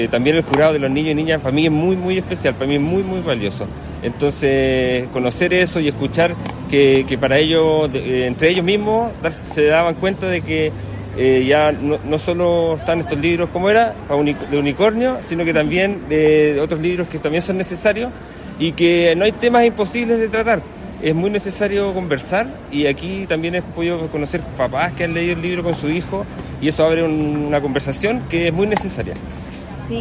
También el jurado de los niños y niñas para mí es muy, muy especial, para mí es muy, muy valioso. Entonces, conocer eso y escuchar que para ellos, entre ellos mismos, se daban cuenta de que ya no solo están estos libros como era, de unicornio, sino que también de otros libros que también son necesarios y que no hay temas imposibles de tratar. Es muy necesario conversar y aquí también he podido conocer papás que han leído el libro con su hijo y eso abre una conversación que es muy necesaria.